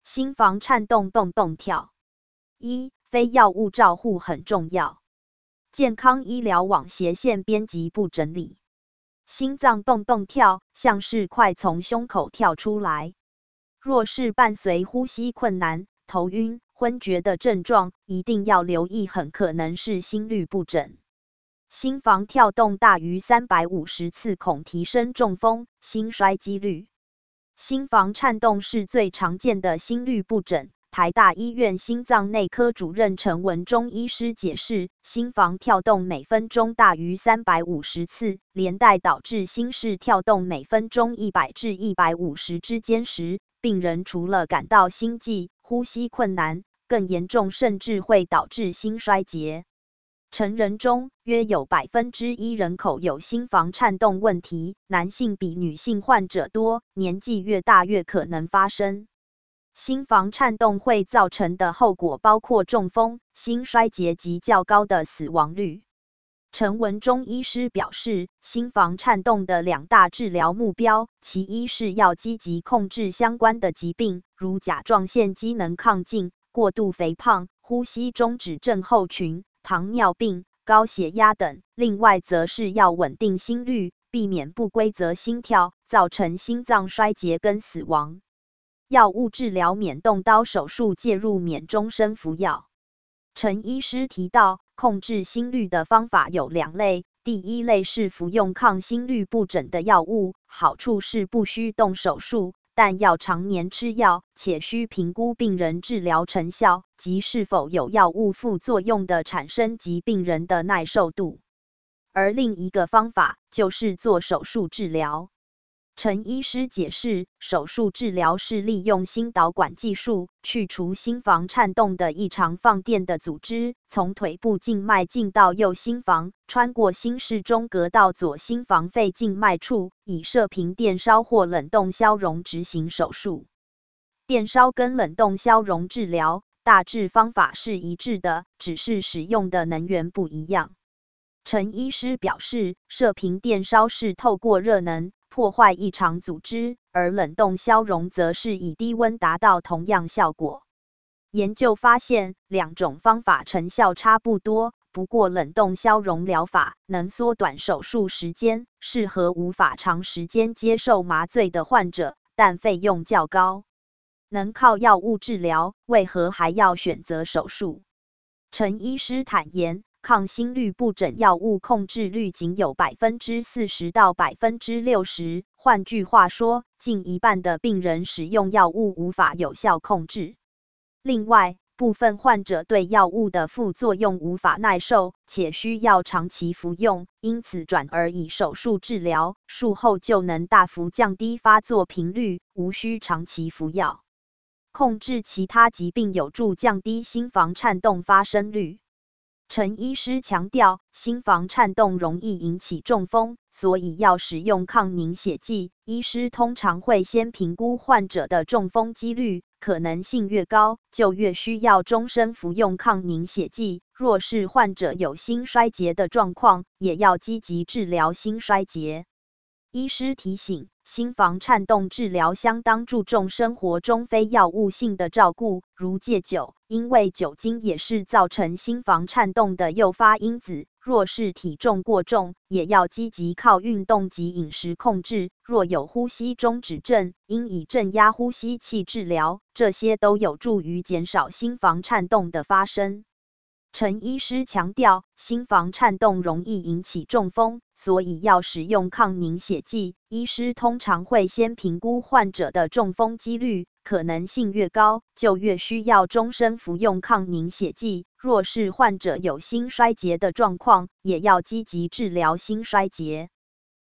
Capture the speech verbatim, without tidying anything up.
心房颤动蹦蹦跳。一、非药物照护很重要。健康医疗网斜线编辑部整理。心脏蹦蹦跳，像是快从胸口跳出来。若是伴随呼吸困难、头晕、昏厥的症状，一定要留意，很可能是心律不整。心房跳动大于三百五十次，恐提升中风、心衰几率。心房颤动是最常见的心律不整。台大医院心脏内科主任陈文忠医师解释，心房跳动每分钟大于三百五十次，连带导致心室跳动每分钟一百至一百五十之间时，病人除了感到心悸、呼吸困难，更严重甚至会导致心衰竭。成人中约有百分之一人口有心房颤动问题，男性比女性患者多，年纪越大越可能发生。心房颤动会造成的后果包括中风、心衰竭及较高的死亡率。陈文忠医师表示，心房颤动的两大治疗目标，其一是要积极控制相关的疾病，如甲状腺机能亢进、过度肥胖、呼吸中止症候群、糖尿病、高血压等；另外则是要稳定心率，避免不规则心跳，造成心脏衰竭跟死亡。药物治疗免动刀手术介入免终身服药。陈医师提到，控制心率的方法有两类，第一类是服用抗心律不整的药物，好处是不需动手术，但要常年吃药，且需评估病人治疗成效及是否有药物副作用的产生及病人的耐受度。而另一个方法就是做手术治疗。陈医师解释，手术治疗是利用心导管技术去除心房颤动的异常放电的组织，从腿部静脉进到右心房，穿过心室中隔到左心房肺静脉处，以射频电烧或冷冻消融执行手术。电烧跟冷冻消融治疗大致方法是一致的，只是使用的能源不一样。陈医师表示，射频电烧是透过热能破坏异常组织，而冷冻消融则是以低温达到同样效果。研究发现，两种方法成效差不多，不过冷冻消融疗法能缩短手术时间，适合无法长时间接受麻醉的患者，但费用较高。能靠药物治疗，为何还要选择手术？陈医师坦言，抗心律不整药物控制率仅有百分之四十到百分之六十，换句话说，近一半的病人使用药物无法有效控制。另外，部分患者对药物的副作用无法耐受，且需要长期服用，因此转而以手术治疗，术后就能大幅降低发作频率，无需长期服药。控制其他疾病有助降低心房颤动发生率。陈医师强调，心房颤动容易引起中风，所以要使用抗凝血剂。医师通常会先评估患者的中风几率，可能性越高，就越需要终身服用抗凝血剂。若是患者有心衰竭的状况，也要积极治疗心衰竭。医师提醒，心房颤动治疗相当注重生活中非药物性的照顾，如戒酒，因为酒精也是造成心房颤动的诱发因子。若是体重过重，也要积极靠运动及饮食控制。若有呼吸中止症，应以正压呼吸器治疗，这些都有助于减少心房颤动的发生。陈医师强调，心房颤动容易引起中风，所以要使用抗凝血剂。医师通常会先评估患者的中风几率，可能性越高，就越需要终身服用抗凝血剂。若是患者有心衰竭的状况，也要积极治疗心衰竭。